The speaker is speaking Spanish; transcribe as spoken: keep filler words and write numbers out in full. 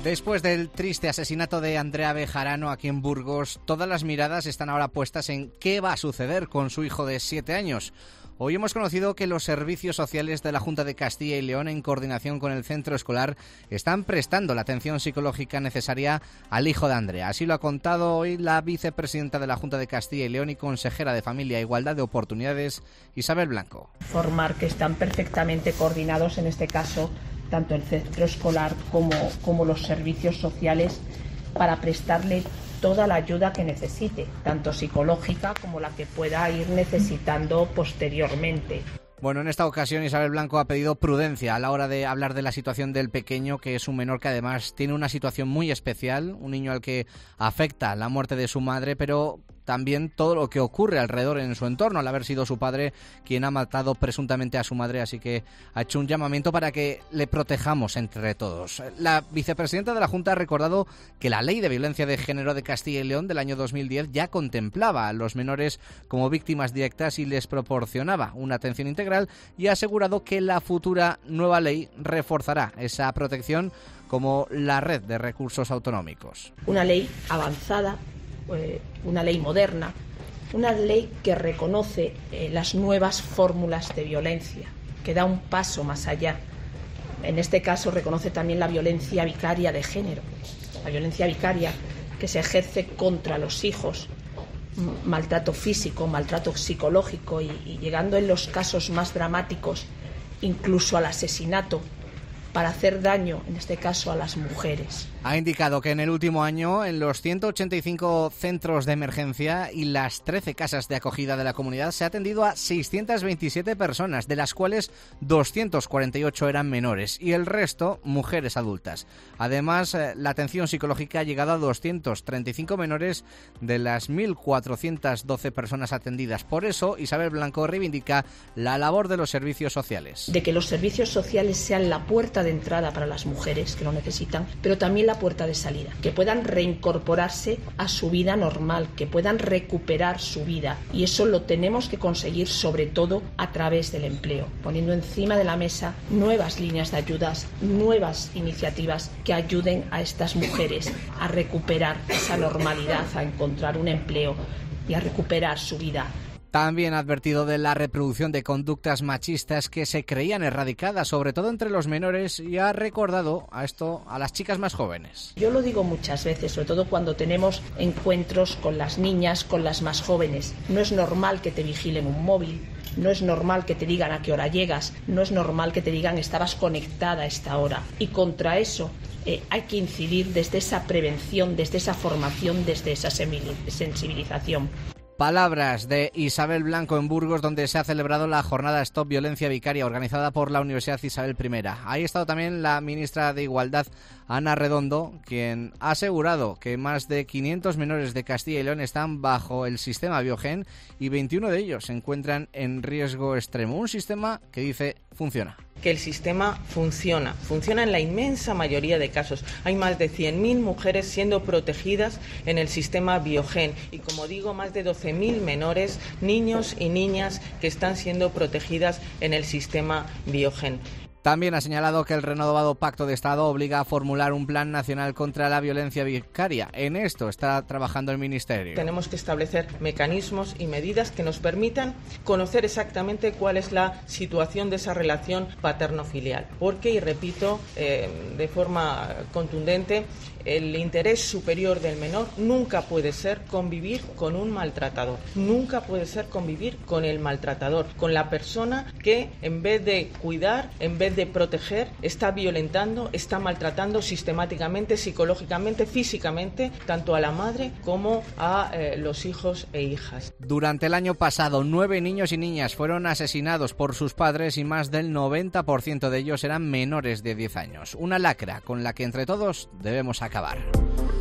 Después del triste asesinato de Andrea Bejarano aquí en Burgos, todas las miradas están ahora puestas en qué va a suceder con su hijo de siete años. Hoy hemos conocido que los servicios sociales de la Junta de Castilla y León, en coordinación con el centro escolar, están prestando la atención psicológica necesaria al hijo de Andrea. Así lo ha contado hoy la vicepresidenta de la Junta de Castilla y León y consejera de Familia e Igualdad de Oportunidades, Isabel Blanco. Formar que están perfectamente coordinados, en este caso, tanto el centro escolar como, como los servicios sociales, para prestarle toda la ayuda que necesite, tanto psicológica como la que pueda ir necesitando posteriormente. Bueno, en esta ocasión Isabel Blanco ha pedido prudencia a la hora de hablar de la situación del pequeño, que es un menor que además tiene una situación muy especial, un niño al que afecta la muerte de su madre, pero también todo lo que ocurre alrededor en su entorno, al haber sido su padre quien ha matado presuntamente a su madre, así que ha hecho un llamamiento para que le protejamos entre todos. La vicepresidenta de la Junta ha recordado que la Ley de Violencia de Género de Castilla y León del año dos mil diez ya contemplaba a los menores como víctimas directas y les proporcionaba una atención integral, y ha asegurado que la futura nueva ley reforzará esa protección como la red de recursos autonómicos. Una ley avanzada, una ley moderna, una ley que reconoce eh, las nuevas fórmulas de violencia, que da un paso más allá. En este caso reconoce también la violencia vicaria de género, la violencia vicaria que se ejerce contra los hijos, maltrato físico, maltrato psicológico y, y llegando en los casos más dramáticos incluso al asesinato, para hacer daño, en este caso, a las mujeres. Ha indicado que en el último año, en los ciento ochenta y cinco centros de emergencia y las trece casas de acogida de la comunidad, se ha atendido a seiscientas veintisiete personas, de las cuales doscientas cuarenta y ocho eran menores y el resto mujeres adultas. Además, la atención psicológica ha llegado a doscientos treinta y cinco menores de las mil cuatrocientas doce personas atendidas. Por eso, Isabel Blanco reivindica la labor de los servicios sociales. De que los servicios sociales sean la puerta de entrada para las mujeres que lo necesitan, pero también la puerta de salida, que puedan reincorporarse a su vida normal, que puedan recuperar su vida, y eso lo tenemos que conseguir sobre todo a través del empleo, poniendo encima de la mesa nuevas líneas de ayudas, nuevas iniciativas que ayuden a estas mujeres a recuperar esa normalidad, a encontrar un empleo y a recuperar su vida. También ha advertido de la reproducción de conductas machistas que se creían erradicadas, sobre todo entre los menores, y ha recordado a esto a las chicas más jóvenes. Yo lo digo muchas veces, sobre todo cuando tenemos encuentros con las niñas, con las más jóvenes. No es normal que te vigilen un móvil, no es normal que te digan a qué hora llegas, no es normal que te digan estabas conectada a esta hora. Y contra eso eh, hay que incidir desde esa prevención, desde esa formación, desde esa sensibilización. Palabras de Isabel Blanco en Burgos, donde se ha celebrado la jornada Stop Violencia Vicaria organizada por la Universidad Isabel primera. Ahí ha estado también la ministra de Igualdad, Ana Redondo, quien ha asegurado que más de quinientos menores de Castilla y León están bajo el sistema Biogen y veintiuno de ellos se encuentran en riesgo extremo. Un sistema que dice funciona. Que el sistema funciona, funciona en la inmensa mayoría de casos. Hay más de cien mil mujeres siendo protegidas en el sistema Biogen y, como digo, más de doce mil menores, niños y niñas que están siendo protegidas en el sistema Biogen. También ha señalado que el renovado Pacto de Estado obliga a formular un plan nacional contra la violencia vicaria. En esto está trabajando el Ministerio. Tenemos que establecer mecanismos y medidas que nos permitan conocer exactamente cuál es la situación de esa relación paterno-filial. Porque, y repito eh, de forma contundente, el interés superior del menor nunca puede ser convivir con un maltratador. Nunca puede ser convivir con el maltratador, con la persona que, en vez de cuidar, en vez de proteger, está violentando, está maltratando sistemáticamente, psicológicamente, físicamente, tanto a la madre como a eh, los hijos e hijas. Durante el año pasado, nueve niños y niñas fueron asesinados por sus padres y más del noventa por ciento de ellos eran menores de diez años. Una lacra con la que entre todos debemos acabar.